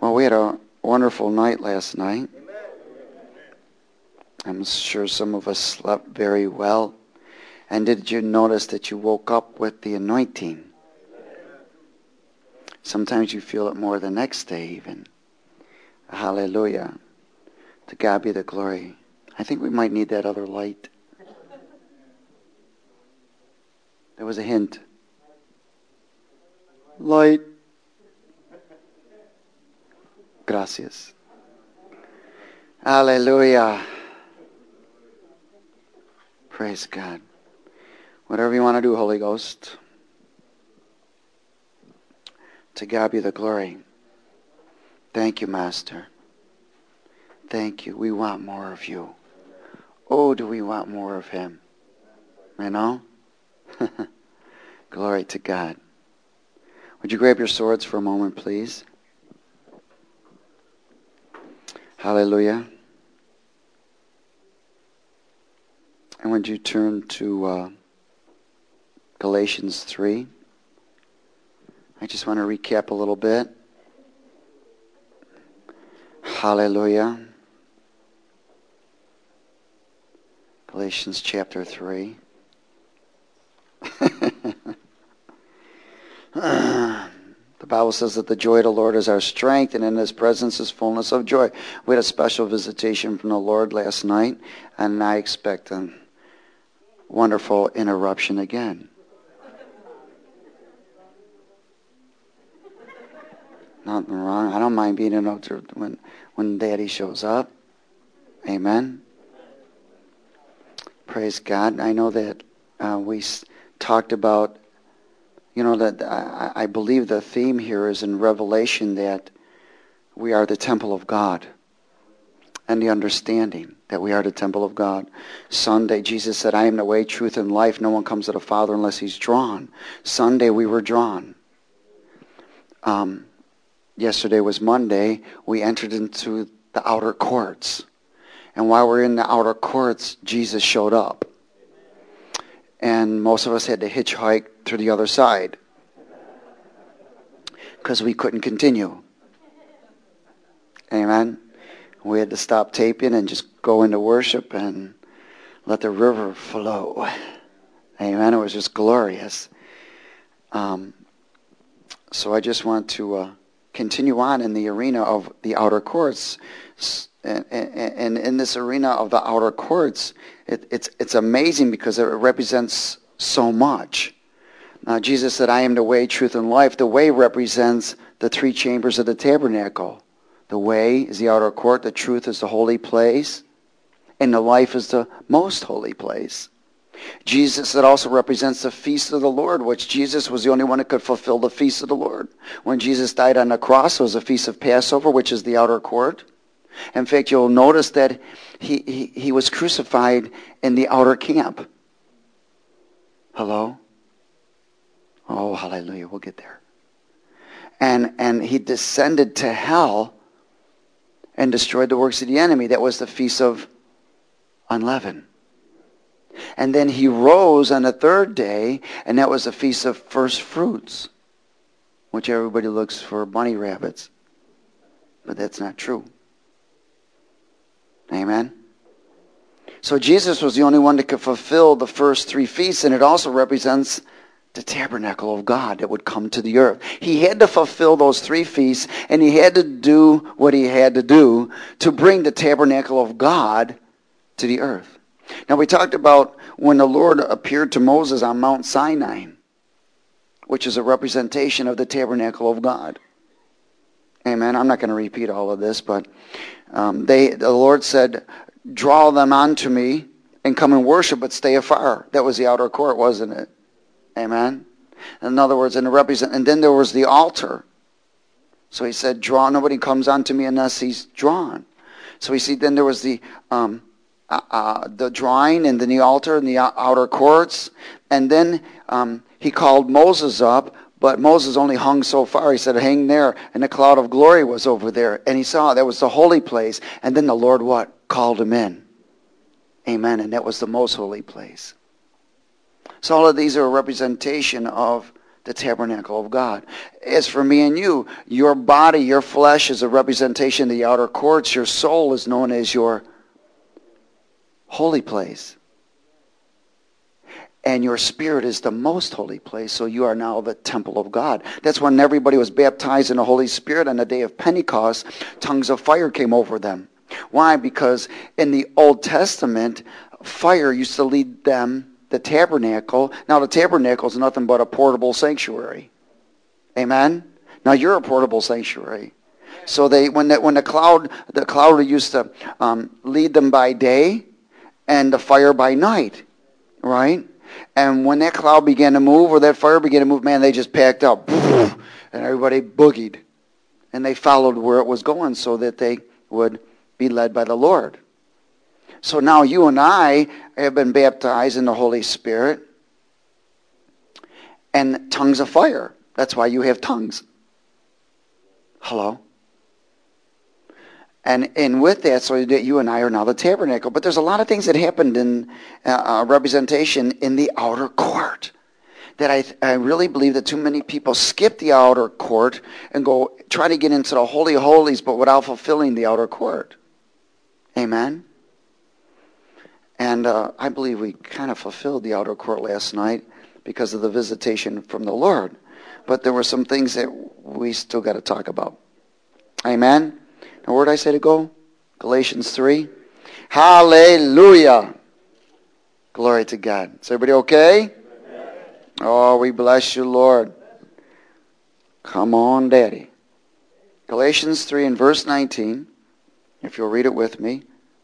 Well, we had a wonderful night last night. I'm sure some of us slept very well. And did you notice that you woke up with the anointing? Sometimes you feel it more the next day even. Hallelujah. To God be the glory. I think we might need that other light. There was a hint. Light. Gracias. Hallelujah. Praise God. Whatever you want to do, Holy Ghost. To God be the glory. Thank you, Master. Thank you. We want more of you. Oh, do we want more of Him? You know? Glory to God. Would you grab your swords for a moment, please? Hallelujah. And would you turn to Galatians 3? I just want to recap a little bit. Hallelujah. Galatians chapter 3. The Bible says that the joy of the Lord is our strength, and in His presence is fullness of joy. We had a special visitation from the Lord last night, and I expect a wonderful interruption again. Nothing wrong. I don't mind being interrupted when Daddy shows up. Amen. Praise God. I know that we talked about, that I believe the theme here is in Revelation that we are the temple of God. And the understanding that we are the temple of God. Sunday, Jesus said, I am the way, truth, and life. No one comes to the Father unless He's drawn. Sunday, we were drawn. Yesterday was Monday. We entered into the outer courts. And while we're in the outer courts, Jesus showed up. And most of us had to hitchhike to the other side. Because we couldn't continue. Amen. We had to stop taping and just go into worship and let the river flow. Amen. It was just glorious. So I just want to continue on in the arena of the outer courts. And in this arena of the outer courts, it's amazing because it represents so much. Jesus said, I am the way, truth, and life. The way represents the three chambers of the tabernacle. The way is the outer court, the truth is the holy place, and the life is the most holy place. Jesus, it also represents the feast of the Lord, which Jesus was the only one that could fulfill the feast of the Lord. When Jesus died on the cross, it was a feast of Passover, which is the outer court. In fact, you'll notice that he was crucified in the outer camp. Hello? Oh, hallelujah, we'll get there. And he descended to hell and destroyed the works of the enemy. That was the Feast of Unleavened. And then he rose on the third day, and that was the Feast of First Fruits, which everybody looks for bunny rabbits. But that's not true. Amen? So Jesus was the only one that could fulfill the first three feasts, and it also represents the tabernacle of God that would come to the earth. He had to fulfill those three feasts, and he had to do what he had to do to bring the tabernacle of God to the earth. Now we talked about when the Lord appeared to Moses on Mount Sinai, which is a representation of the tabernacle of God. Amen. I'm not going to repeat all of this, but the Lord said, draw them unto me and come and worship, but stay afar. That was the outer court, wasn't it? Amen. In other words, and then there was the altar. So he said, draw, nobody comes unto me unless he's drawn. So we see then there was the drawing, and then the altar and the outer courts. And then he called Moses up, but Moses only hung so far. He said, hang there. And the cloud of glory was over there. And he saw that was the holy place. And then the Lord what? Called him in. Amen. And that was the most holy place. So all of these are a representation of the tabernacle of God. As for me and you, your body, your flesh is a representation of the outer courts. Your soul is known as your holy place. And your spirit is the most holy place, so you are now the temple of God. That's when everybody was baptized in the Holy Spirit on the day of Pentecost. Tongues of fire came over them. Why? Because in the Old Testament, fire used to lead them, the tabernacle. Now the tabernacle is nothing but a portable sanctuary. Amen? Now you're a portable sanctuary. So when the cloud used to lead them by day and the fire by night, right? And when that cloud began to move or that fire began to move, man, they just packed up. And everybody boogied. And they followed where it was going so that they would be led by the Lord. So now you and I have been baptized in the Holy Spirit and tongues of fire. That's why you have tongues. Hello? And with that, so that you and I are now the tabernacle. But there's a lot of things that happened in representation in the outer court that I really believe that too many people skip the outer court and go try to get into the Holy of Holies, but without fulfilling the outer court. Amen? And I believe we kind of fulfilled the outer court last night because of the visitation from the Lord. But there were some things that we still got to talk about. Amen? Now, where did I say to go? Galatians 3. Hallelujah. Glory to God. Is everybody okay? Amen. Oh, we bless you, Lord. Come on, Daddy. Galatians 3 and verse 19. If you'll read it with me.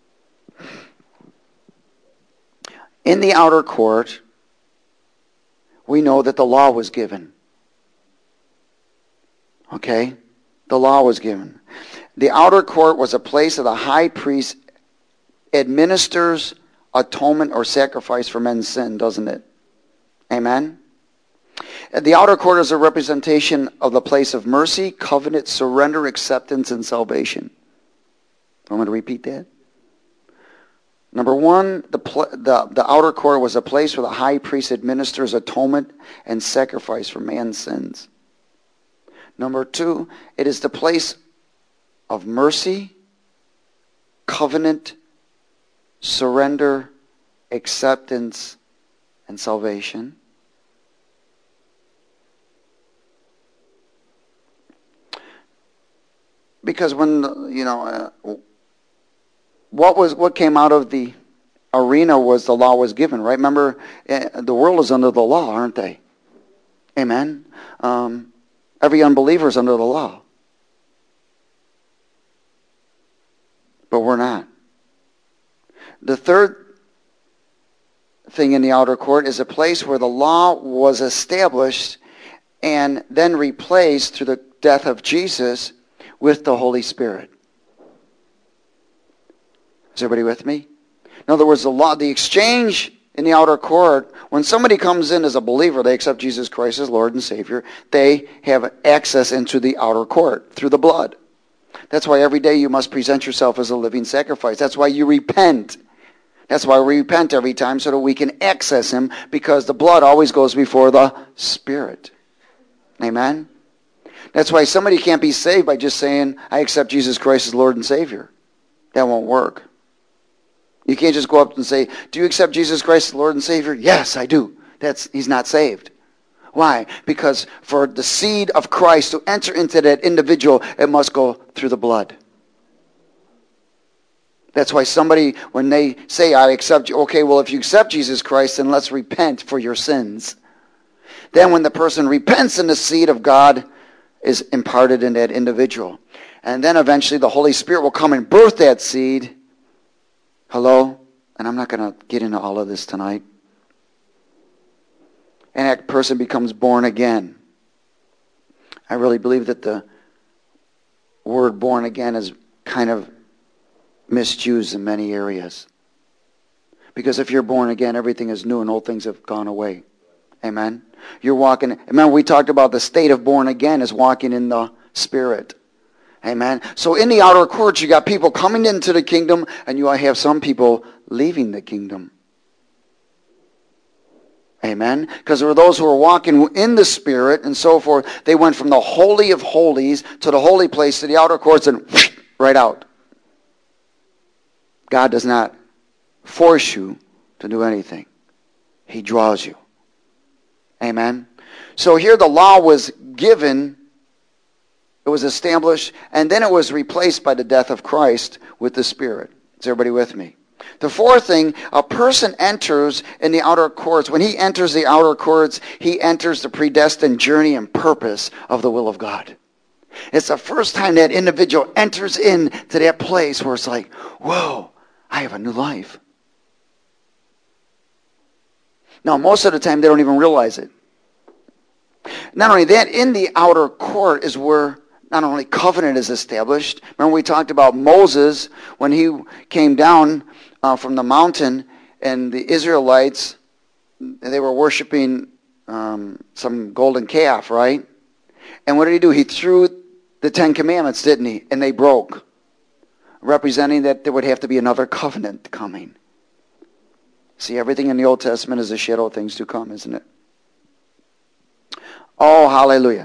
In the outer court, we know that the law was given. Okay? The law was given. The outer court was a place of the high priest administers atonement or sacrifice for men's sin, doesn't it? Amen? The outer court is a representation of the place of mercy, covenant, surrender, acceptance, and salvation. I'm going to repeat that. Number one, the outer court was a place where the high priest administers atonement and sacrifice for man's sins. Number two, it is the place of mercy, covenant, surrender, acceptance, and salvation. Because when, what came out of the arena was the law was given, right? Remember, the world is under the law, aren't they? Amen? Every unbeliever is under the law. But we're not. The third thing in the outer court is a place where the law was established and then replaced through the death of Jesus with the Holy Spirit. Is everybody with me? In other words, the exchange in the outer court, when somebody comes in as a believer, they accept Jesus Christ as Lord and Savior, they have access into the outer court through the blood. That's why every day you must present yourself as a living sacrifice. That's why you repent. That's why we repent every time so that we can access Him, because the blood always goes before the Spirit. Amen? That's why somebody can't be saved by just saying, I accept Jesus Christ as Lord and Savior. That won't work. You can't just go up and say, do you accept Jesus Christ as Lord and Savior? Yes, I do. He's not saved. Why? Because for the seed of Christ to enter into that individual, it must go through the blood. That's why somebody, when they say, I accept you, okay, well, if you accept Jesus Christ, then let's repent for your sins. Then when the person repents, and the seed of God is imparted in that individual. And then eventually the Holy Spirit will come and birth that seed. Hello? And I'm not going to get into all of this tonight. And that person becomes born again. I really believe that the word born again is kind of misused in many areas. Because if you're born again, everything is new and old things have gone away. Amen? You're walking, remember we talked about the state of born again is walking in the Spirit. Amen? So in the outer courts, you got people coming into the kingdom, and you have some people leaving the kingdom. Amen? Because there were those who were walking in the Spirit and so forth. They went from the Holy of Holies to the holy place to the outer courts and right out. God does not force you to do anything. He draws you. Amen? So here the law was given, it was established, and then it was replaced by the death of Christ with the Spirit. Is everybody with me? The fourth thing, a person enters in the outer courts. When he enters the outer courts, he enters the predestined journey and purpose of the will of God. It's the first time that individual enters into that place where it's like, whoa, I have a new life. Now, most of the time, they don't even realize it. Not only that, in the outer court is where not only covenant is established. Remember we talked about Moses when he came down from the mountain, and the Israelites, they were worshiping some golden calf, right? And what did he do? He threw the Ten Commandments, didn't he? And they broke, representing that there would have to be another covenant coming. See, everything in the Old Testament is a shadow of things to come, isn't it? Oh, hallelujah.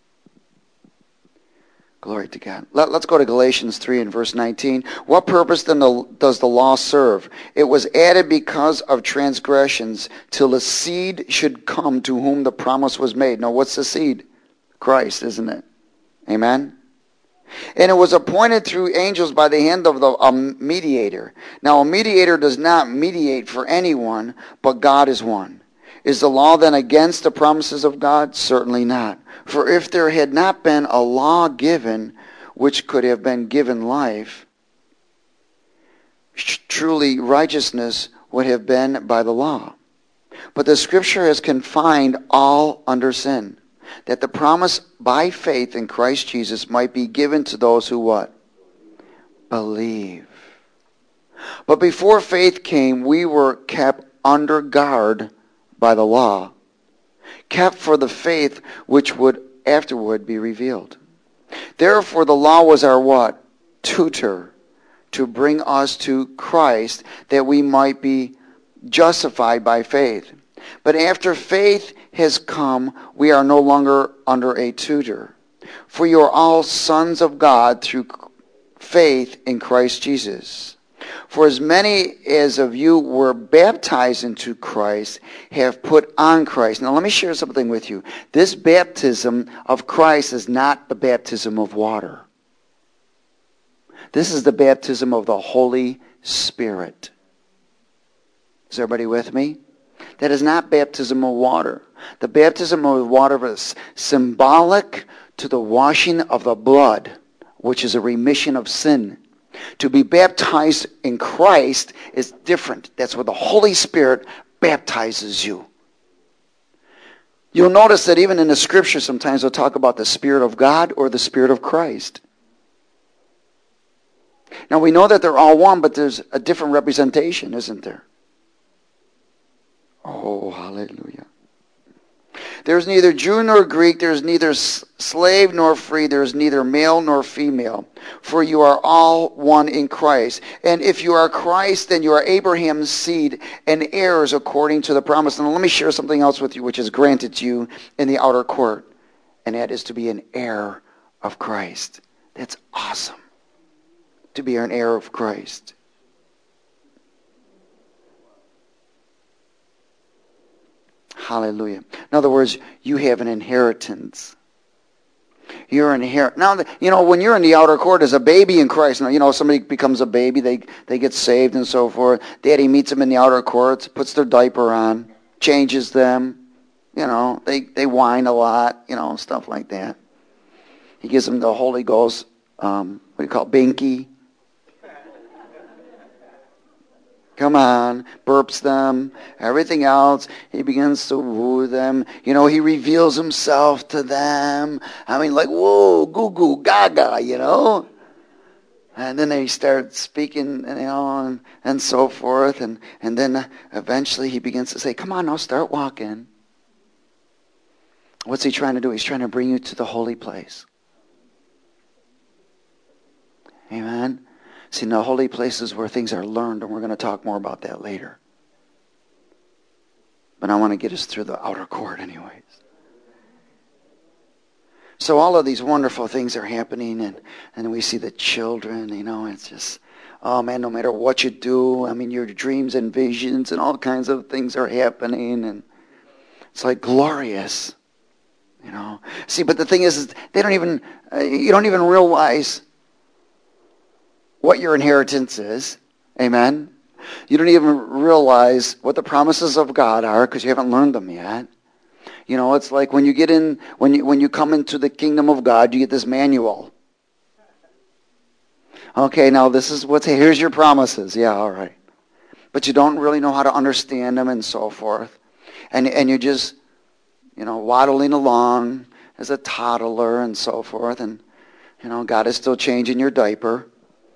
Glory to God. Let's go to Galatians 3 and verse 19. What purpose then does the law serve? It was added because of transgressions, till the seed should come to whom the promise was made. Now, what's the seed? Christ, isn't it? Amen? And it was appointed through angels by the hand of a mediator. Now, a mediator does not mediate for anyone, but God is one. Is the law then against the promises of God? Certainly not. For if there had not been a law given which could have been given life, truly righteousness would have been by the law. But the Scripture has confined all under sin, that the promise by faith in Christ Jesus might be given to those who what? Believe. But before faith came, we were kept under guard by the law, kept for the faith which would afterward be revealed. Therefore the law was our what? Tutor, to bring us to Christ, that we might be justified by faith. But after faith has come, we are no longer under a tutor. For you are all sons of God through faith in Christ Jesus. For as many as of you were baptized into Christ have put on Christ. Now let me share something with you. This baptism of Christ is not the baptism of water. This is the baptism of the Holy Spirit. Is everybody with me? That is not baptism of water. The baptism of water is symbolic to the washing of the blood, which is a remission of sin. To be baptized in Christ is different. That's where the Holy Spirit baptizes you. You'll notice that even in the Scripture sometimes they'll talk about the Spirit of God or the Spirit of Christ. Now we know that they're all one, but there's a different representation, isn't there? Oh, hallelujah. There's neither Jew nor Greek, there's neither slave nor free, there's neither male nor female, for you are all one in Christ. And if you are Christ, then you are Abraham's seed and heirs according to the promise. And let me share something else with you, which is granted to you in the outer court, and that is to be an heir of Christ. That's awesome, to be an heir of Christ. Hallelujah. In other words, you have an inheritance. You're an inherit. Now, when you're in the outer court as a baby in Christ, now, somebody becomes a baby, they get saved and so forth. Daddy meets them in the outer courts, puts their diaper on, changes them. They whine a lot, stuff like that. He gives them the Holy Ghost, what do you call it, binky. Come on, burps them, everything else. He begins to woo them. He reveals himself to them. Like, whoa, goo goo, gaga, And then they start speaking, and so forth. And then eventually he begins to say, come on now, start walking. What's he trying to do? He's trying to bring you to the holy place. Amen. See, the holy place is where things are learned, and we're going to talk more about that later. But But I want to get us through the outer court anyways. So all of these wonderful things are happening, and we see the children, it's just, oh man, no matter what you do, your dreams and visions and all kinds of things are happening, and it's like glorious, See, but the thing is you don't even realize what your inheritance is. Amen? You don't even realize what the promises of God are because you haven't learned them yet. It's like when you come into the kingdom of God, you get this manual. Okay, now here's your promises. Yeah, all right. But you don't really know how to understand them and so forth. And you're just, waddling along as a toddler and so forth. And, God is still changing your diaper.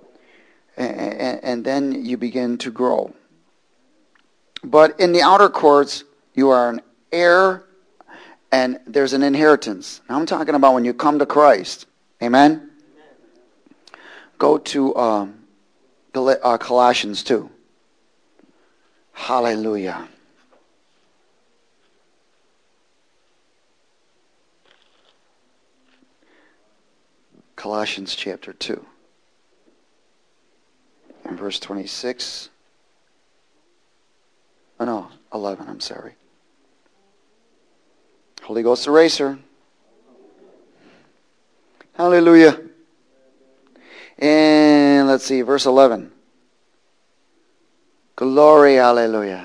And then you begin to grow. But in the outer courts, you are an heir. And there's an inheritance. Now I'm talking about when you come to Christ. Amen? Go to Colossians 2. Hallelujah. Colossians chapter 2. And verse 26. Oh no, 11, I'm sorry. Holy Ghost eraser. Hallelujah. And let's see, verse 11. Glory, hallelujah.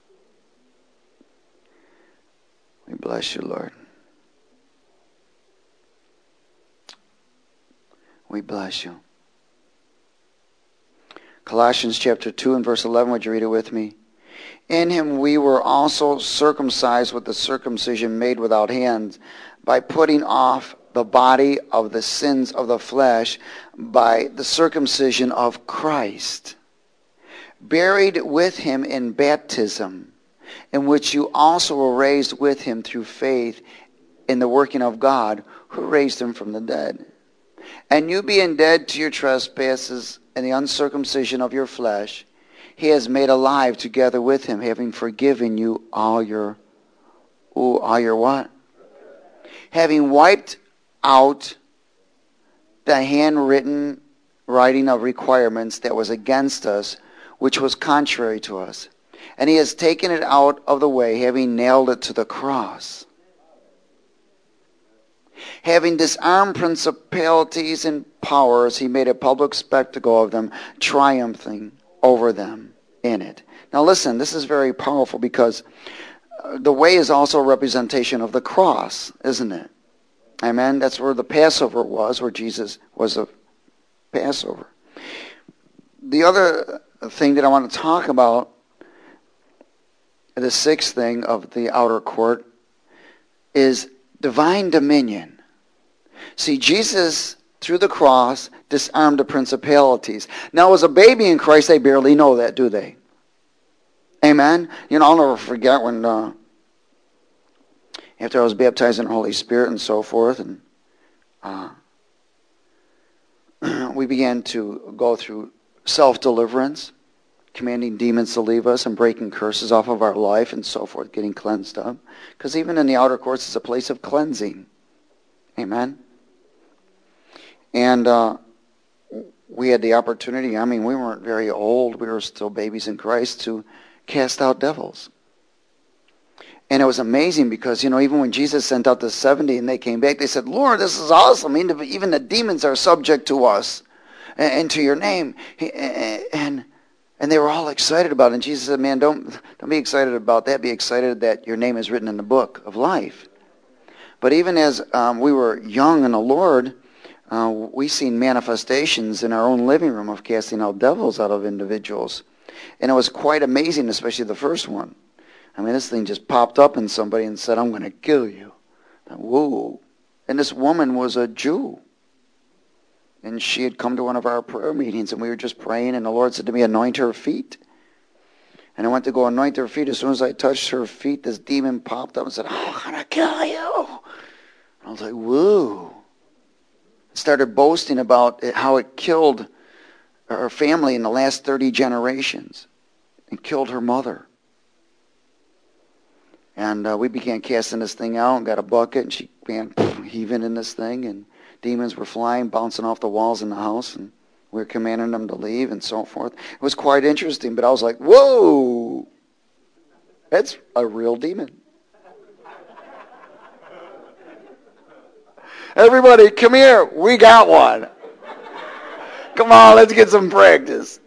We bless you, Lord. We bless you. Colossians chapter 2 and verse 11, would you read it with me? In him we were also circumcised with the circumcision made without hands, by putting off the body of the sins of the flesh by the circumcision of Christ, buried with him in baptism, in which you also were raised with him through faith in the working of God, who raised him from the dead. And you being dead to your trespasses and the uncircumcision of your flesh, he has made alive together with him, having forgiven you all your what? Having wiped out the handwritten writing of requirements that was against us, which was contrary to us. And he has taken it out of the way, having nailed it to the cross. Having disarmed principalities and powers, he made a public spectacle of them, triumphing over them in it. Now listen, this is very powerful because the way is also a representation of the cross, isn't it? Amen? That's where the Passover was, where Jesus was a Passover. The other thing that I want to talk about, the sixth thing of the outer court, is divine dominion. See, Jesus, through the cross, disarmed the principalities. Now, as a baby in Christ, they barely know that, do they? Amen? I'll never forget when, after I was baptized in the Holy Spirit and so forth, and we began to go through self-deliverance, commanding demons to leave us and breaking curses off of our life and so forth, getting cleansed up. Because even in the outer courts, it's a place of cleansing. Amen? And we had the opportunity, we weren't very old, we were still babies in Christ, to cast out devils. And it was amazing because, even when Jesus sent out the 70 and they came back, they said, Lord, this is awesome. Even the demons are subject to us and to your name. And they were all excited about it. And Jesus said, man, don't be excited about that. Be excited that your name is written in the book of life. But even as we were young in the Lord, we seen manifestations in our own living room of casting out devils out of individuals. And it was quite amazing, especially the first one. This thing just popped up in somebody and said, I'm going to kill you. Whoa. And this woman was a Jew. And she had come to one of our prayer meetings, and we were just praying, and the Lord said to me, anoint her feet. And I went to go anoint her feet. As soon as I touched her feet, this demon popped up and said, I'm going to kill you. And I was like, whoa. Started boasting about how it killed her family in the last 30 generations and killed her mother. And we began casting this thing out and got a bucket, and she began heaving in this thing, and demons were flying, bouncing off the walls in the house, and we were commanding them to leave and so forth. It was quite interesting, but I was like, whoa, that's a real demon. Everybody, come here. We got one. Come on, let's get some practice.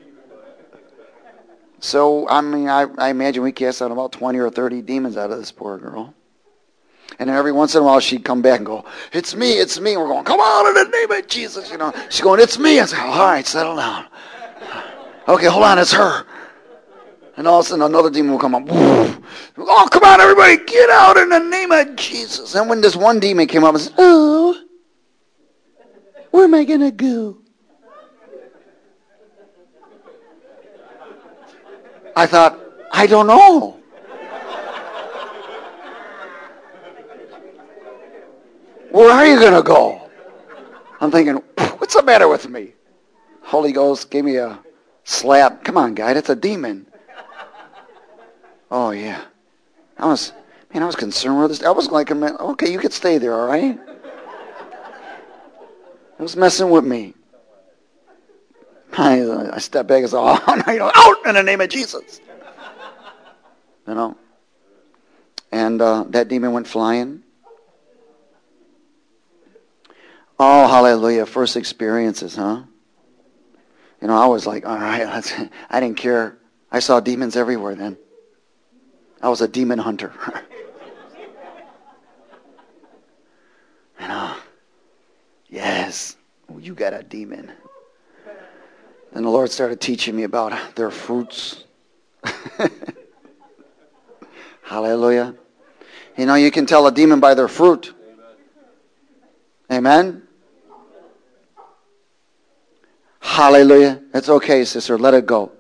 So, I mean, I imagine we cast out about 20 or 30 demons out of this poor girl. And then every once in a while, she'd come back and go, it's me, it's me. And we're going, come on, in the name of Jesus. You know, she's going, it's me. I said, all right, settle down. Okay, hold on, it's her. And all of a sudden, another demon will come up. Oh, come on, everybody, get out in the name of Jesus. And when this one demon came up and said, oh, where am I going to go? I thought, I don't know. Where are you going to go? I'm thinking, what's the matter with me? Holy Ghost gave me a slap. Come on, guy, that's a demon. Oh, yeah. I was concerned with this. I was like, okay, you could stay there, all right? It was messing with me. I stepped back and said, oh, no, out in the name of Jesus. You know? And that demon went flying. Oh, hallelujah. First experiences, huh? You know, I was like, all right, I didn't care. I saw demons everywhere then. I was a demon hunter. You know? Yes. Oh, you got a demon. Then the Lord started teaching me about their fruits. Hallelujah. You know, you can tell a demon by their fruit. Amen? Hallelujah. It's okay, sister. Let it go.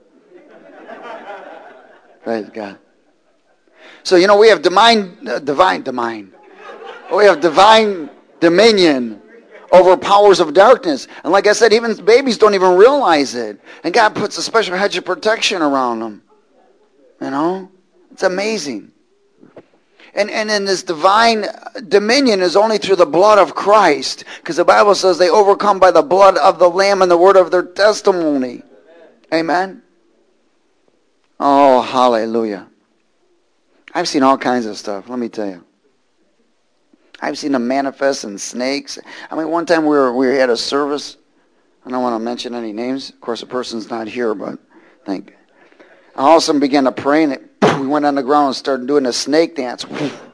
Praise God. So, you know, we have divine. We have divine dominion over powers of darkness. And like I said, even babies don't even realize it. And God puts a special hedge of protection around them. You know? It's amazing. And in this divine dominion is only through the blood of Christ. Because the Bible says they overcome by the blood of the Lamb and the word of their testimony. Amen? Oh, hallelujah. I've seen all kinds of stuff, let me tell you. I've seen them manifest in snakes. I mean, one time we had a service. I don't want to mention any names. Of course, the person's not here, but thank God. And all of a sudden began to pray, and we went on the ground and started doing a snake dance.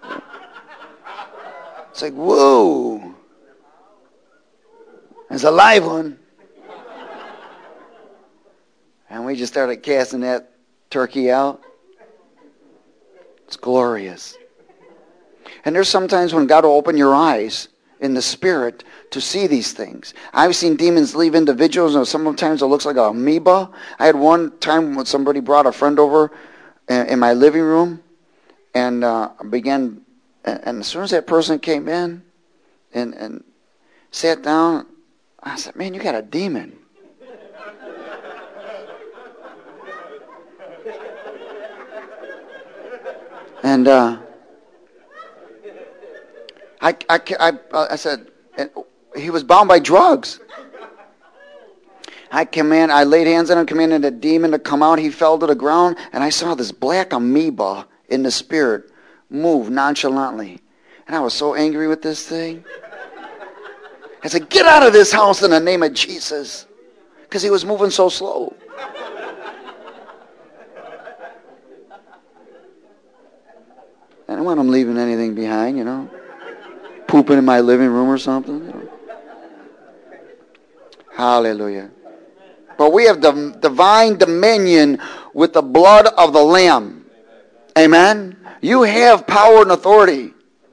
It's like, whoa. There's a live one. And we just started casting that turkey out. It's glorious. And there's sometimes when God will open your eyes in the spirit to see these things. I've seen demons leave individuals, and sometimes it looks like an amoeba. I had one time when somebody brought a friend over in my living room, and and as soon as that person came in and sat down, I said, man, you got a demon. And I said, he was bound by drugs. I laid hands on him, commanded a demon to come out. He fell to the ground, and I saw this black amoeba in the spirit move nonchalantly. And I was so angry with this thing. I said, get out of this house in the name of Jesus. Because he was moving so slow. I don't want him leaving anything behind, you know. Pooping in my living room or something. You know. Hallelujah. But we have divine dominion with the blood of the Lamb. Amen? You have power and authority.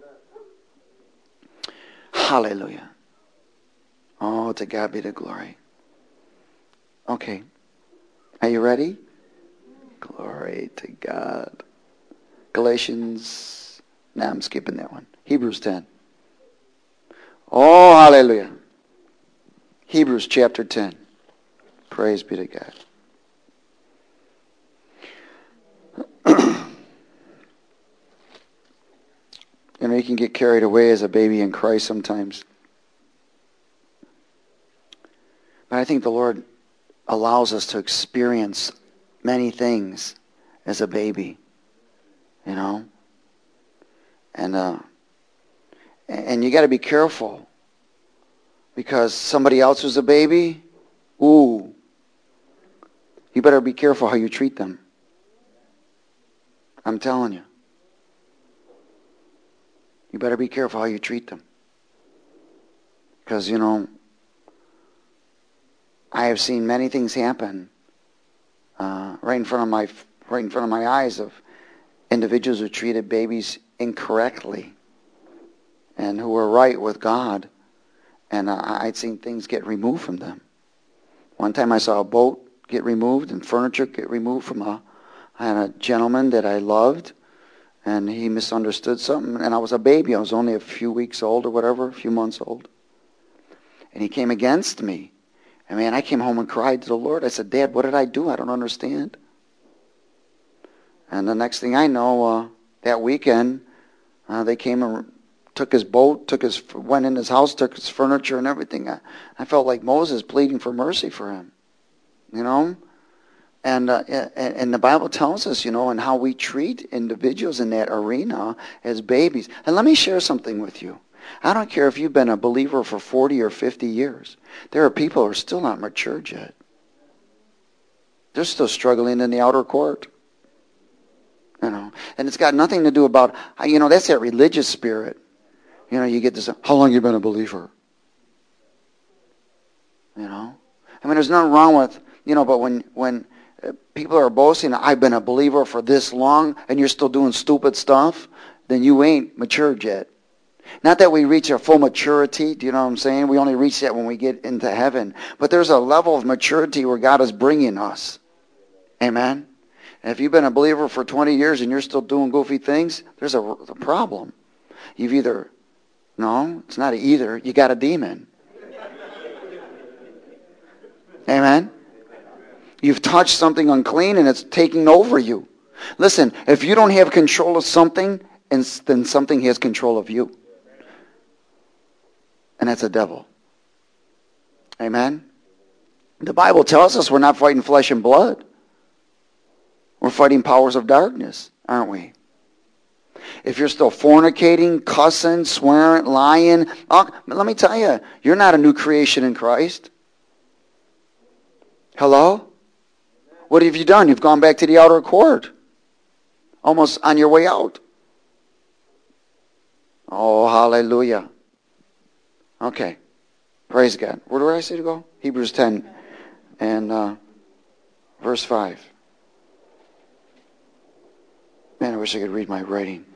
Hallelujah. Oh, to God be the glory. Okay. Are you ready? Glory to God. Galatians. Nah, I'm skipping that one. Hebrews 10. Oh, hallelujah. Hebrews chapter 10. Praise be to God. You can get carried away as a baby in Christ sometimes. But I think the Lord allows us to experience many things as a baby, And you got to be careful, because somebody else who's a baby, you better be careful how you treat them. I'm telling you. You better be careful how you treat them. Because, I have seen many things happen right in front of my eyes of individuals who treated babies incorrectly and who were right with God. And I'd seen things get removed from them. One time I saw a boat get removed and furniture get removed from I had a gentleman that I loved, and he misunderstood something. And I was a baby. I was only a few weeks old or whatever, a few months old. And he came against me. And man, I came home and cried to the Lord. I said, Dad, what did I do? I don't understand. And the next thing I know, that weekend, they came and took his boat, went in his house, took his furniture and everything. I felt like Moses pleading for mercy for him, And the Bible tells us, and how we treat individuals in that arena as babies. And let me share something with you. I don't care if you've been a believer for 40 or 50 years. There are people who are still not matured yet. They're still struggling in the outer court. And it's got nothing to do about, that's that religious spirit. You get this, how long have you been a believer? There's nothing wrong with, but when people are boasting, I've been a believer for this long, and you're still doing stupid stuff, then you ain't matured yet. Not that we reach our full maturity, do you know what I'm saying? We only reach that when we get into heaven. But there's a level of maturity where God is bringing us. Amen? And if you've been a believer for 20 years and you're still doing goofy things, there's a problem. You've either, no, it's not either, you got a demon. Amen? You've touched something unclean and it's taking over you. Listen, if you don't have control of something, then something has control of you. And that's a devil. Amen? The Bible tells us we're not fighting flesh and blood. We're fighting powers of darkness, aren't we? If you're still fornicating, cussing, swearing, lying, let me tell you, you're not a new creation in Christ. Hello? What have you done? You've gone back to the outer court. Almost on your way out. Oh, hallelujah. Okay. Praise God. Where do I say to go? Hebrews 10 and verse 5. Man, I wish I could read my writing.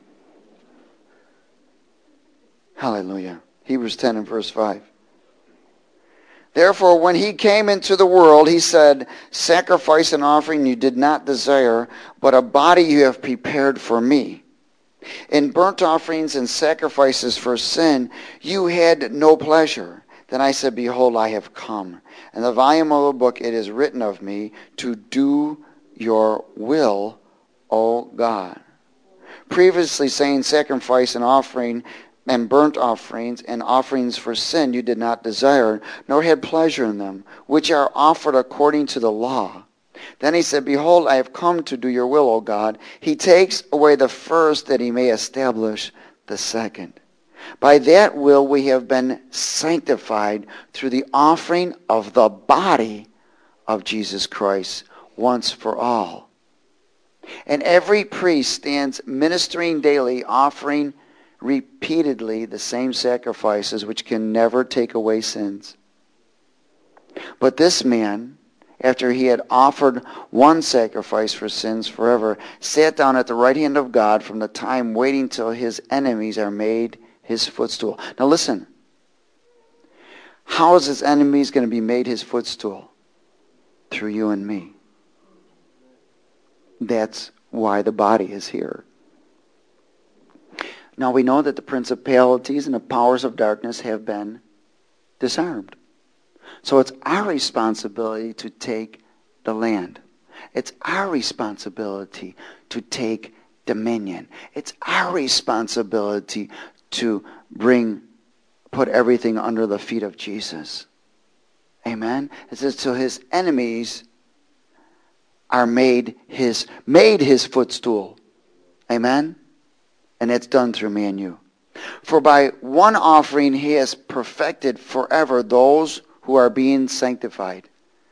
Hallelujah. Hebrews 10 and verse 5. Therefore, when he came into the world, he said, sacrifice and offering you did not desire, but a body you have prepared for me. In burnt offerings and sacrifices for sin, you had no pleasure. Then I said, behold, I have come. In the volume of the book it is written of me, to do your will, O God. Previously saying sacrifice and offering and burnt offerings and offerings for sin you did not desire, nor had pleasure in them, which are offered according to the law. Then he said, behold, I have come to do your will, O God. He takes away the first that he may establish the second. By that will we have been sanctified through the offering of the body of Jesus Christ once for all. And every priest stands ministering daily, offering repeatedly the same sacrifices which can never take away sins. But this man, after he had offered one sacrifice for sins forever, sat down at the right hand of God from the time waiting till his enemies are made his footstool. Now listen, how is his enemies going to be made his footstool? Through you and me. That's why the body is here. Now we know that the principalities and the powers of darkness have been disarmed. So it's our responsibility to take the land. It's our responsibility to take dominion. It's our responsibility to put everything under the feet of Jesus. Amen. It says, till his enemies are made his footstool. Amen. And it's done through me and you. For by one offering he has perfected forever those who are being sanctified.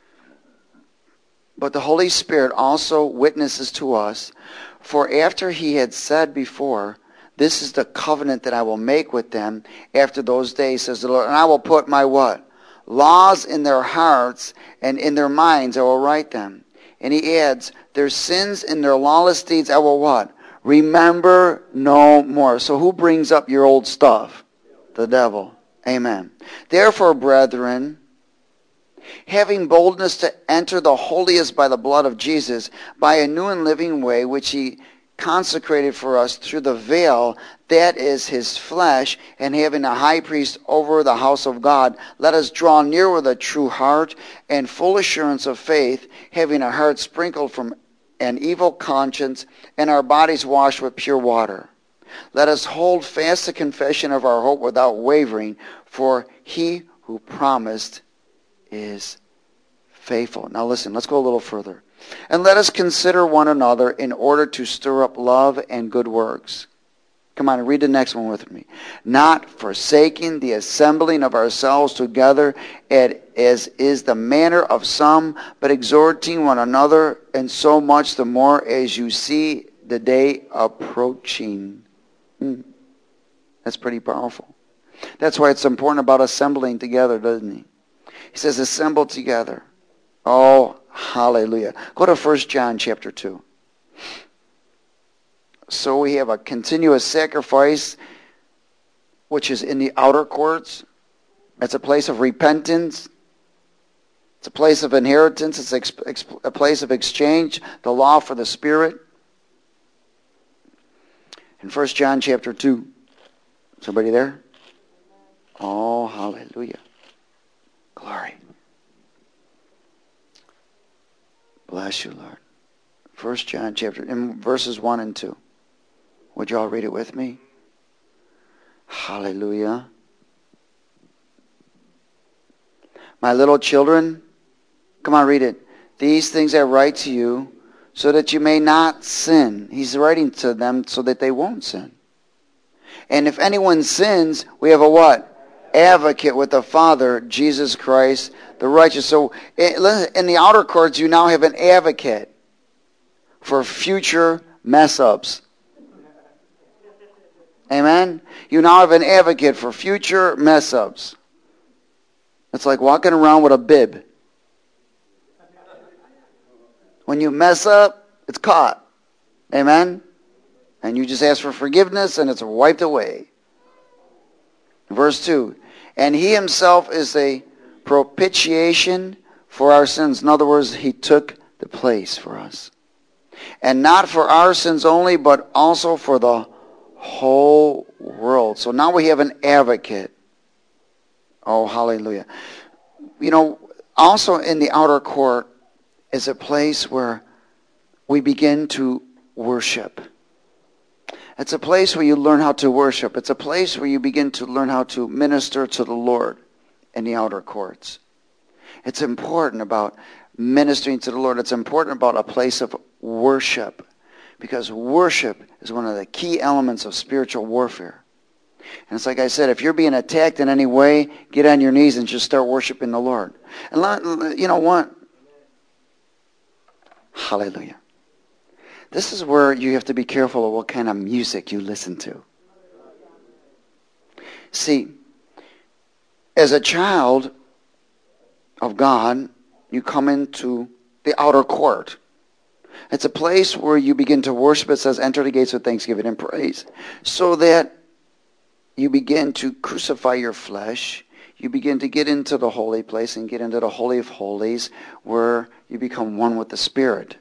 But the Holy Spirit also witnesses to us, for after he had said before, this is the covenant that I will make with them after those days, says the Lord, and I will put my what? Laws in their hearts, and in their minds I will write them. And he adds, their sins and their lawless deeds I will what? Remember no more. So who brings up your old stuff? The devil. Amen. Therefore, brethren, having boldness to enter the holiest by the blood of Jesus, by a new and living way, which he consecrated for us through the veil, that is his flesh, and having a high priest over the house of God, let us draw near with a true heart and full assurance of faith, having a heart sprinkled from an evil conscience and our bodies washed with pure water. Let us hold fast the confession of our hope without wavering, for he who promised is faithful. Now listen, let's go a little further. And let us consider one another in order to stir up love and good works. Come on, read the next one with me. Not forsaking the assembling of ourselves together as is the manner of some, but exhorting one another, and so much the more as you see the day approaching. That's pretty powerful. That's why it's important about assembling together, doesn't he? He says assemble together. Oh, hallelujah. Go to 1 John chapter 2. So we have a continuous sacrifice, which is in the outer courts. It's a place of repentance. It's a place of inheritance. It's a place of exchange, the law for the Spirit. In 1 John chapter 2. Somebody there? Oh, hallelujah. Glory. Bless you, Lord. 1 John chapter, in verses 1 and 2. Would you all read it with me? Hallelujah. My little children, come on, read it. These things I write to you so that you may not sin. He's writing to them so that they won't sin. And if anyone sins, we have a what? Advocate with the Father, Jesus Christ, the righteous. So in the outer courts, you now have an advocate for future mess-ups. Amen? You now have an advocate for future mess-ups. It's like walking around with a bib. When you mess up, it's caught. Amen? And you just ask for forgiveness and it's wiped away. Verse 2. And he himself is a propitiation for our sins. In other words, he took the place for us. And not for our sins only, but also for the whole world. So now we have an advocate. Oh, hallelujah. You know, also in the outer court is a place where we begin to worship. It's a place where you learn how to worship. It's a place where you begin to learn how to minister to the Lord in the outer courts. It's important about ministering to the Lord. It's important about a place of worship, because worship is one of the key elements of spiritual warfare. And it's like I said, if you're being attacked in any way, get on your knees and just start worshiping the Lord. And you know what? Hallelujah. This is where you have to be careful of what kind of music you listen to. See, as a child of God, you come into the outer court. It's a place where you begin to worship. It says, enter the gates with thanksgiving and praise. So that you begin to crucify your flesh. You begin to get into the holy place and get into the Holy of Holies, where you become one with the Spirit.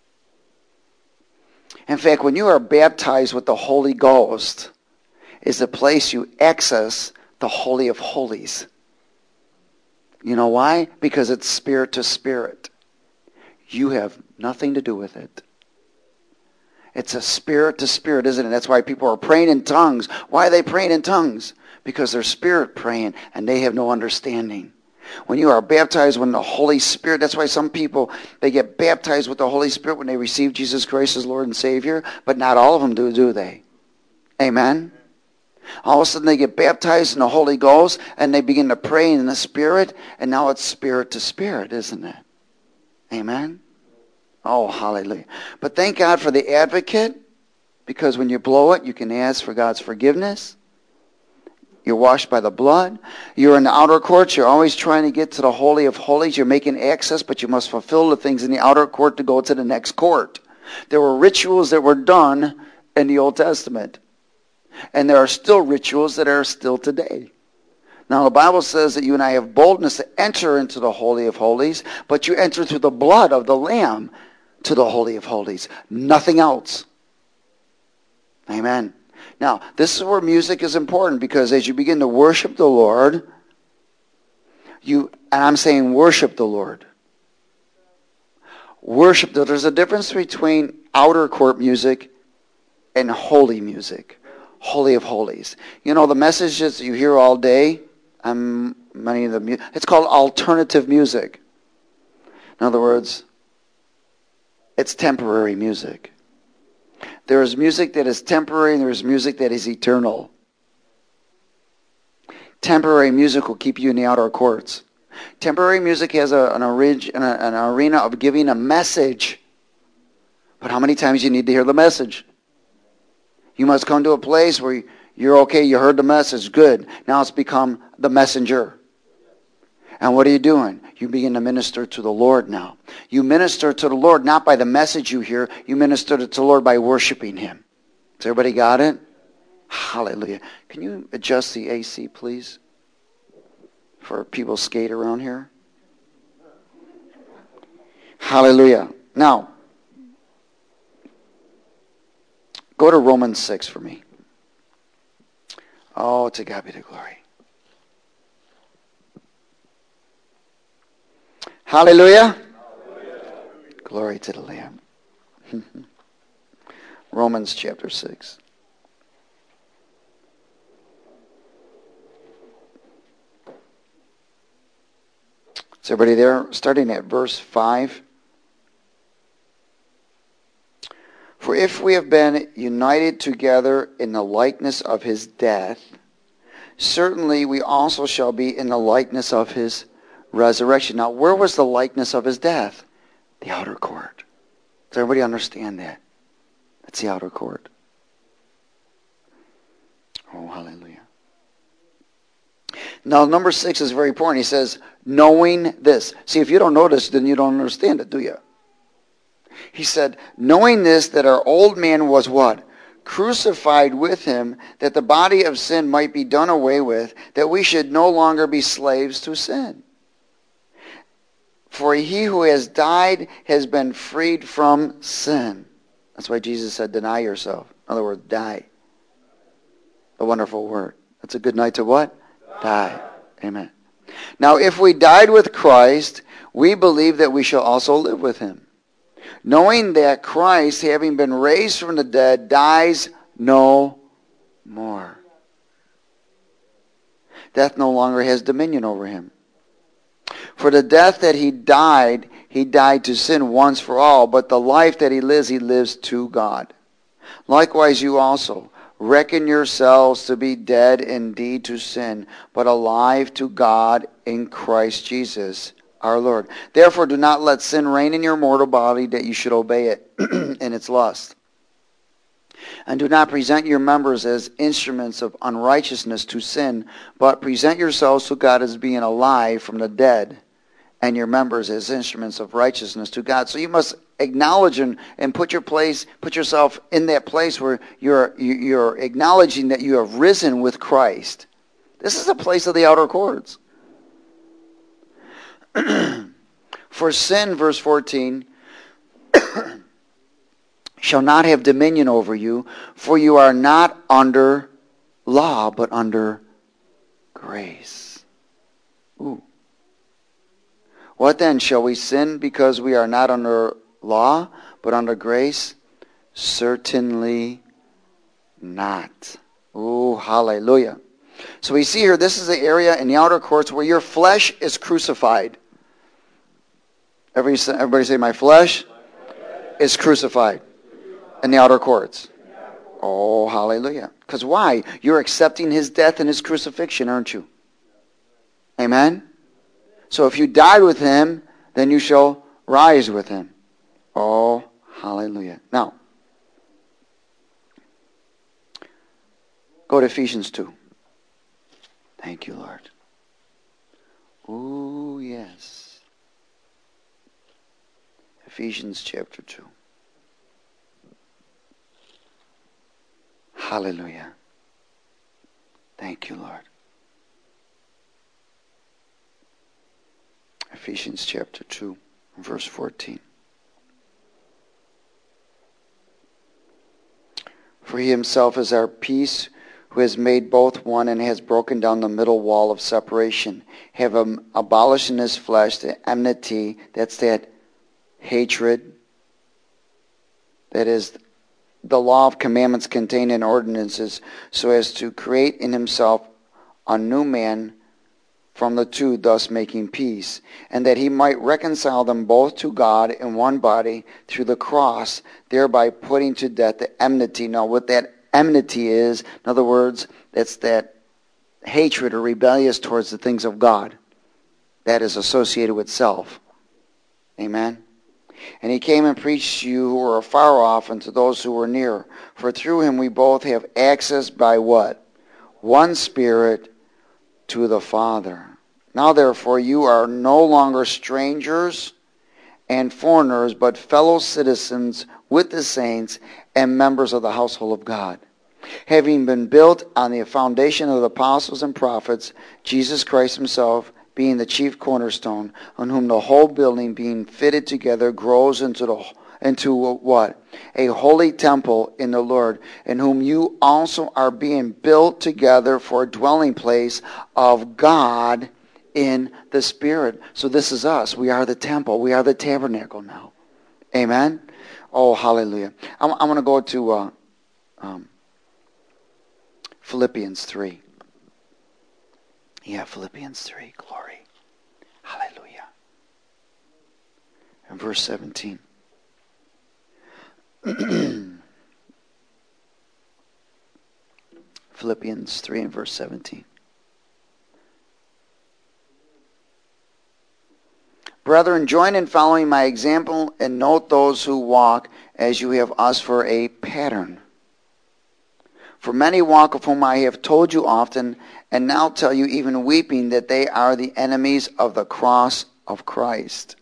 In fact, when you are baptized with the Holy Ghost, is the place you access the Holy of Holies. You know why? Because it's spirit to spirit. You have nothing to do with it. It's a spirit to spirit, isn't it? That's why people are praying in tongues. Why are they praying in tongues? Because they're spirit praying and they have no understanding. When you are baptized with the Holy Spirit, that's why some people, they get baptized with the Holy Spirit when they receive Jesus Christ as Lord and Savior, but not all of them do they? Amen? All of a sudden they get baptized in the Holy Ghost and they begin to pray in the Spirit, and now it's spirit to spirit, isn't it? Amen? Oh, hallelujah. But thank God for the advocate, because when you blow it, you can ask for God's forgiveness. You're washed by the blood. You're in the outer courts. You're always trying to get to the Holy of Holies. You're making access, but you must fulfill the things in the outer court to go to the next court. There were rituals that were done in the Old Testament. And there are still rituals that are still today. Now, the Bible says that you and I have boldness to enter into the Holy of Holies, but you enter through the blood of the Lamb to the Holy of Holies. Nothing else. Amen. Now, this is where music is important, because as you begin to worship the Lord, and I'm saying worship the Lord. Worship, there's a difference between outer court music and holy music. Holy of Holies. You know, the messages that you hear all day, it's called alternative music. In other words, it's temporary music. There is music that is temporary and there is music that is eternal. Temporary music will keep you in the outer courts. Temporary music has an arena of giving a message. But how many times you need to hear the message? You must come to a place where you're okay, you heard the message, good. Now it's become the messenger. And what are you doing? You begin to minister to the Lord now. You minister to the Lord not by the message you hear. You minister to the Lord by worshiping Him. Has everybody got it? Hallelujah. Can you adjust the AC, please? For people skate around here. Hallelujah. Now, go to Romans 6 for me. Oh, to God be the glory. Hallelujah. Hallelujah. Glory to the Lamb. Romans chapter 6. Is everybody there? Starting at verse 5. For if we have been united together in the likeness of His death, certainly we also shall be in the likeness of His resurrection. Now, where was the likeness of His death? The outer court. Does everybody understand that? That's the outer court. Oh, hallelujah. Now, number 6 is very important. He says, knowing this. See, if you don't know this, then you don't understand it, do you? He said, knowing this, that our old man was what? Crucified with Him, that the body of sin might be done away with, that we should no longer be slaves to sin. For he who has died has been freed from sin. That's why Jesus said, deny yourself. In other words, die. A wonderful word. That's a good night to what? Die. Amen. Now, if we died with Christ, we believe that we shall also live with Him. Knowing that Christ, having been raised from the dead, dies no more. Death no longer has dominion over Him. For the death that He died to sin once for all, but the life that He lives to God. Likewise you also, reckon yourselves to be dead indeed to sin, but alive to God in Christ Jesus our Lord. Therefore do not let sin reign in your mortal body, that you should obey it in its lust. And do not present your members as instruments of unrighteousness to sin, but present yourselves to God as being alive from the dead, and your members as instruments of righteousness to God. So you must acknowledge and put yourself in that place where you're acknowledging that you have risen with Christ. This is a place of the outer courts. For sin, verse 14, shall not have dominion over you, for you are not under law, but under grace. Ooh. What then? Shall we sin because we are not under law, but under grace? Certainly not. Oh, hallelujah. So we see here, this is the area in the outer courts where your flesh is crucified. Everybody say, my flesh is crucified in the outer courts. Oh, hallelujah. Because why? You're accepting his death and his crucifixion, aren't you? Amen? So if you died with him, then you shall rise with him. Oh, hallelujah. Now, go to Ephesians 2. Thank you, Lord. Oh, yes. Ephesians chapter 2. Hallelujah. Thank you, Lord. Ephesians chapter 2, verse 14. For he himself is our peace, who has made both one and has broken down the middle wall of separation, have abolished in his flesh the enmity, that's that hatred, that is the law of commandments contained in ordinances, so as to create in himself a new man from the two, thus making peace, and that he might reconcile them both to God in one body through the cross, thereby putting to death the enmity. Now, what that enmity is, in other words, it's that hatred or rebellious towards the things of God that is associated with self. Amen? And he came and preached to you who were far off and to those who were near. For through him we both have access by what? One Spirit to the Father. Now therefore you are no longer strangers and foreigners, but fellow citizens with the saints and members of the household of God, having been built on the foundation of the apostles and prophets, Jesus Christ himself being the chief cornerstone, on whom the whole building being fitted together grows into what? A holy temple in the Lord, in whom you also are being built together for a dwelling place of God in the Spirit. So this is us. We are the temple. We are the tabernacle now. Amen? Oh, hallelujah. I'm going to go to Philippians 3. Yeah, Philippians 3. Glory. Hallelujah. And verse 17. Philippians 3 and verse 17. Brethren, join in following my example and note those who walk as you have us for a pattern. For many walk, of whom I have told you often, and now tell you even weeping, that they are the enemies of the cross of Christ,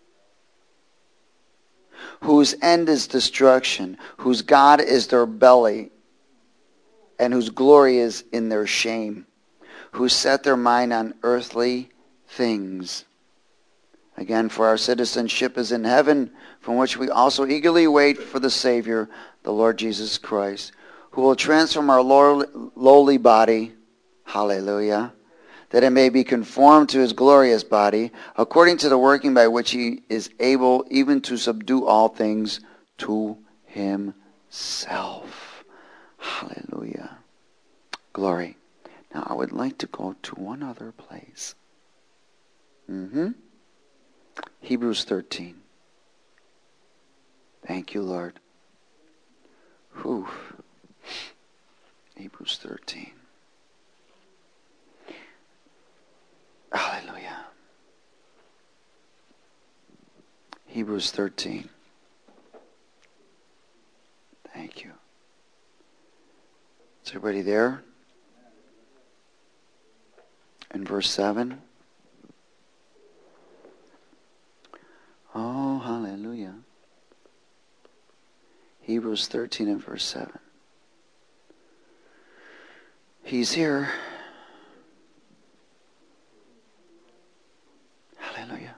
whose end is destruction, whose God is their belly, and whose glory is in their shame, who set their mind on earthly things. Again, for our citizenship is in heaven, from which we also eagerly wait for the Savior, the Lord Jesus Christ, who will transform our lowly body, hallelujah, that it may be conformed to his glorious body, according to the working by which he is able even to subdue all things to himself. Hallelujah. Glory. Now I would like to go to one other place. Hebrews 13. Thank you, Lord. Whew. Hebrews 13. Hallelujah. Hebrews 13. Thank you. Is everybody there? In verse 7. Oh, hallelujah. Hebrews 13 and verse 7. He's here. Hallelujah.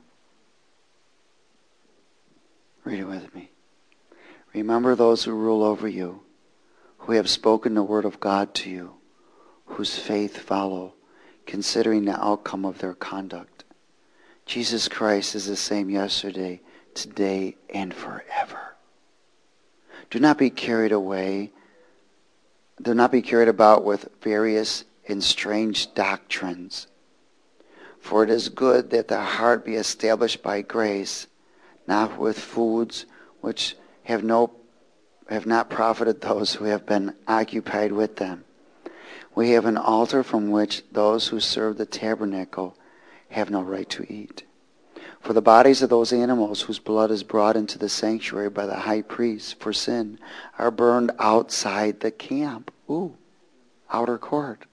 Read it with me. Remember those who rule over you, who have spoken the word of God to you, whose faith follow, considering the outcome of their conduct. Jesus Christ is the same yesterday, today, and forever. Do not be carried away. Do not be carried about with various and strange doctrines. For it is good that the heart be established by grace, not with foods which have not profited those who have been occupied with them. We have an altar from which those who serve the tabernacle have no right to eat. For the bodies of those animals whose blood is brought into the sanctuary by the high priest for sin are burned outside the camp. Outer court.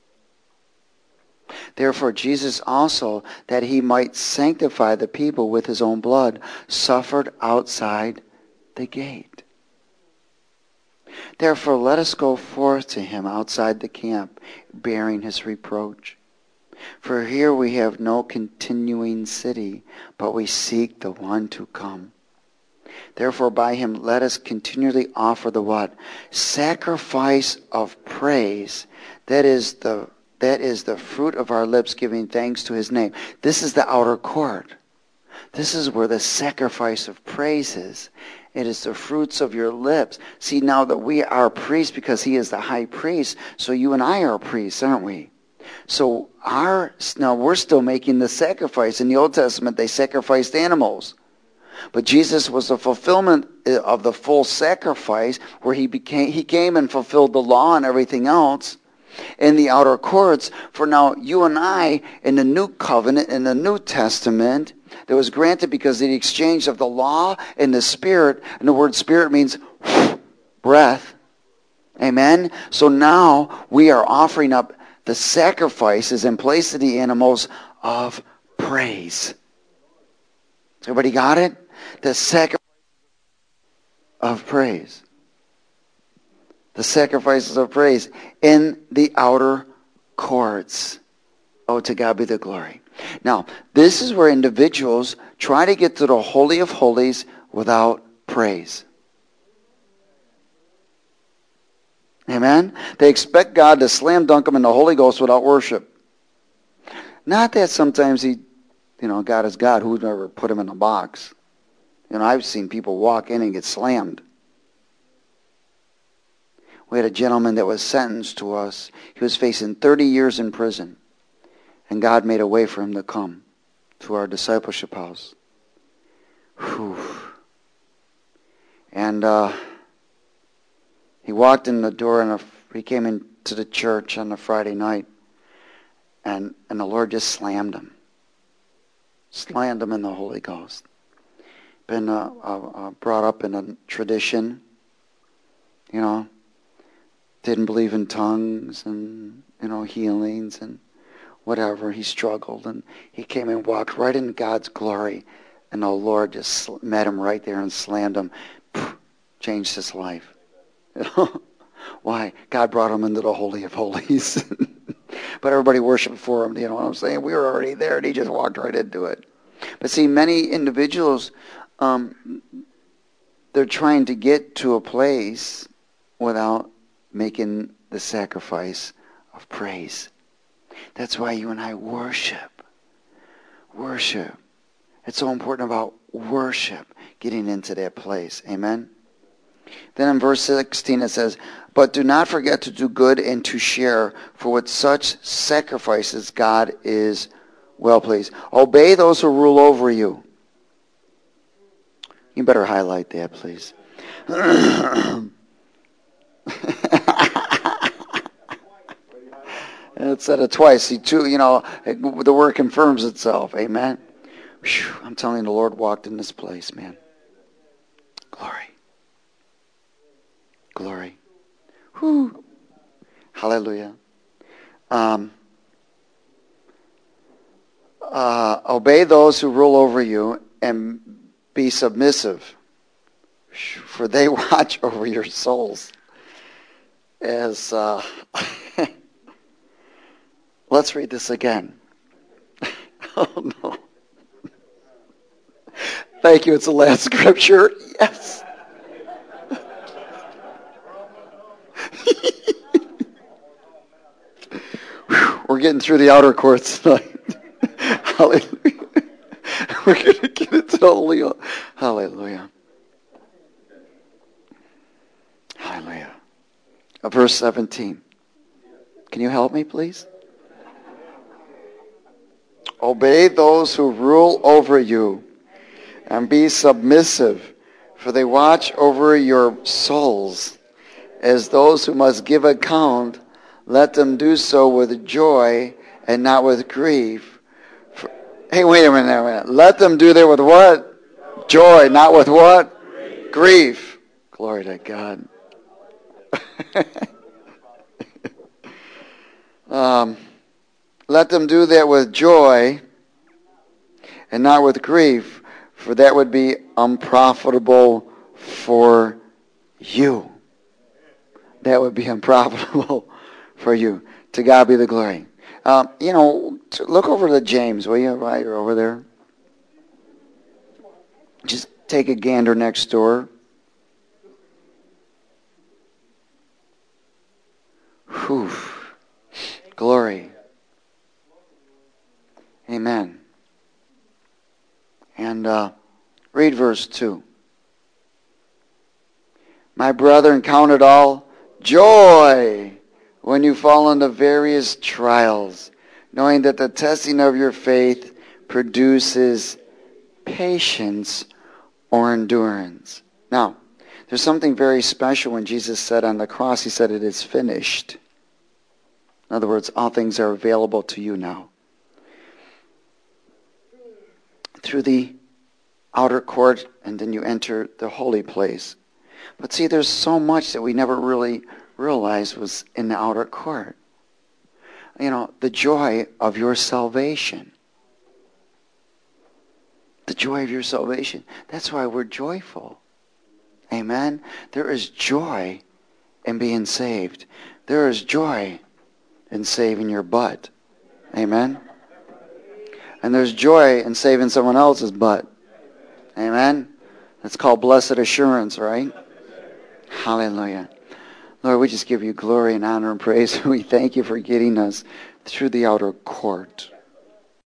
Therefore Jesus also, that he might sanctify the people with his own blood, suffered outside the gate. Therefore let us go forth to him outside the camp, bearing his reproach. For here we have no continuing city, but we seek the one to come. Therefore by him let us continually offer the what? Sacrifice of praise. That is the fruit of our lips, giving thanks to his name. This is the outer court. This is where the sacrifice of praise is. It is the fruits of your lips. See, now that we are priests because he is the high priest, so you and I are priests, aren't we? So now we're still making the sacrifice. In the Old Testament, they sacrificed animals. But Jesus was the fulfillment of the full sacrifice, where he came and fulfilled the law and everything else in the outer courts. For now, you and I, in the new covenant, in the New Testament, that was granted because of the exchange of the law and the Spirit. And the word Spirit means breath. Amen? So now we are offering up the sacrifices in place of the animals of praise. Everybody got it? The sacrifice of praise. The sacrifices of praise in the outer courts. Oh, to God be the glory. Now, this is where individuals try to get to the Holy of Holies without praise. Amen? They expect God to slam dunk them in the Holy Ghost without worship. Not that sometimes God is God. Who'd ever put him in a box? I've seen people walk in and get slammed. We had a gentleman that was sentenced to us. He was facing 30 years in prison. And God made a way for him to come to our discipleship house. Whew. And he walked in the door and he came into the church on a Friday night. And the Lord just slammed him. Slammed him in the Holy Ghost. Been brought up in a tradition, didn't believe in tongues and, healings and whatever. He struggled and he came and walked right into God's glory. And the Lord just met him right there and slammed him. Changed his life. Why? God brought him into the Holy of Holies. But everybody worshiped for him. You know what I'm saying? We were already there and he just walked right into it. But see, many individuals, they're trying to get to a place without making the sacrifice of praise. That's why you and I worship. Worship. It's so important about worship, getting into that place. Amen? Then in verse 16 it says, "But do not forget to do good and to share, for with such sacrifices God is well pleased. Obey those who rule over you." You better highlight that, please. It said it twice. See, the word confirms itself. Amen. Whew, I'm telling you, the Lord walked in this place, man. Glory. Glory. Whew. Hallelujah. Obey those who rule over you and be submissive, for they watch over your souls. As let's read this again. Oh no! Thank you. It's the last scripture. Yes. We're getting through the outer courts tonight. Hallelujah. We're going to get into the Holy. Hallelujah. Verse 17. Can you help me, please? Obey those who rule over you and be submissive, for they watch over your souls as those who must give account. Let them do so with joy and not with grief. Hey, wait a minute. Let them do that with what? Joy, not with what? Grief. Glory to God. Let them do that with joy and not with grief, for that would be unprofitable for you. That would be unprofitable for you. To God be the glory. Look over to James, will you? Right, you're over there. Just take a gander next door. Whew. Glory. Amen. And read verse 2. My brethren, count it all joy when you fall into various trials, knowing that the testing of your faith produces patience or endurance. Now, there's something very special when Jesus said on the cross, he said, it is finished. In other words, all things are available to you now. Through the outer court, and then you enter the holy place. But see, there's so much that we never really realized was in the outer court. The joy of your salvation. The joy of your salvation. That's why we're joyful. Amen? There is joy in being saved. There is joy in saving your butt. Amen? And there's joy in saving someone else's butt. Amen? That's called blessed assurance, right? Hallelujah. Lord, we just give you glory and honor and praise. We thank you for getting us through the outer court.